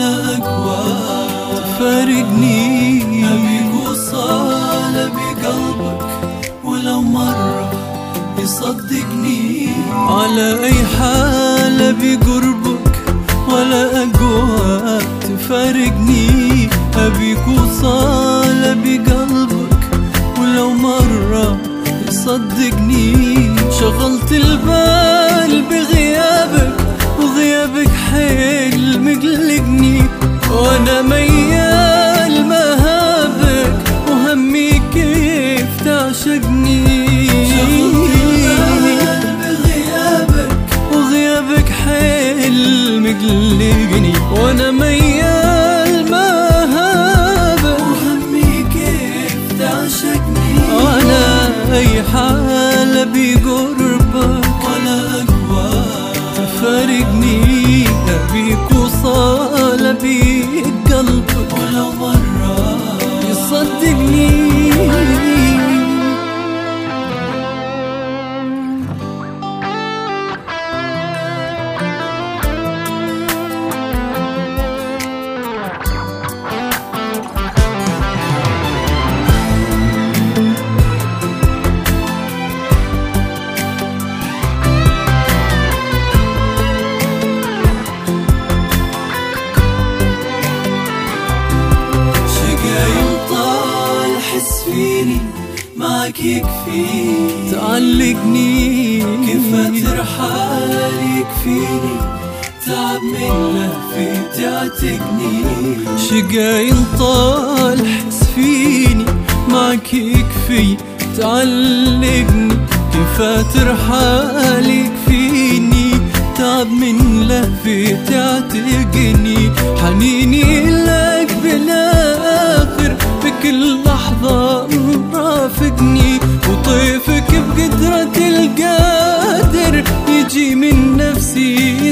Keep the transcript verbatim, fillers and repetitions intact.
ولا أقوى تفارقني. أبيك وصال بقلبك ولو مرة يصدقني. على أي حال بقربك ولا أقوى تفارقني. أبيك وصال بقلبك ولو مرة يصدقني. شغلت البال بغيابك وغيابك حيل مقلقني. وانا ميال مهابك وهمي كيف تعشقني. شغلت البال بغيابك وغيابك حيل مقلقني. وانا ميال مهابك وهمي كيف تعشقني. على اي حال بقربك ولا أقوى تفارقني. أبيك وصال بيك قلبك ولو مرة يصدقني. فيني معك يكفيني. تعلقني كيف ترحال يكفيني. تعب من لهفتي تعتقني. شقاي طال حس فيني معك يكفي. تعلقني كيف ترحال يكفيني. تعب من لهفتي تعتقني. حنيني لك بلا آخر بكل لحظة مرافقني. وطيفك بقدرة القادر يجي من نفسي